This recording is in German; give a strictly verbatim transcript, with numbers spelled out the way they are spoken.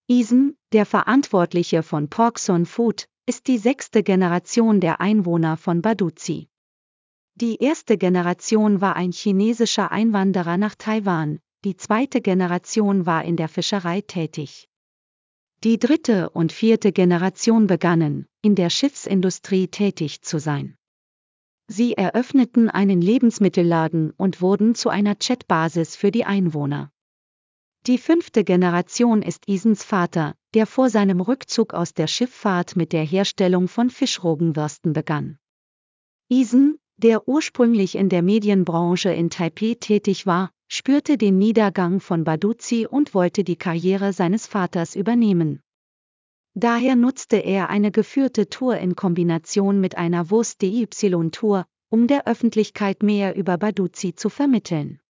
Isen, der Verantwortliche von Porkson Food, ist die sechste Generation der Einwohner von Baduzi. Die erste Generation war ein chinesischer Einwanderer nach Taiwan, die zweite Generation war in der Fischerei tätig. Die dritte und vierte Generation begannen, in der Schiffsindustrie tätig zu sein. Sie eröffneten einen Lebensmittelladen und wurden zu einer Chatbasis für die Einwohner. Die fünfte Generation ist Isens Vater, der vor seinem Rückzug aus der Schifffahrt mit der Herstellung von Fischrogenwürsten begann. Isen, der ursprünglich in der Medienbranche in Taipeh tätig war, spürte den Niedergang von Baduzi und wollte die Karriere seines Vaters übernehmen. Daher nutzte er eine geführte Tour in Kombination mit einer Wurst-D Y-Tour, um der Öffentlichkeit mehr über Baduzi zu vermitteln.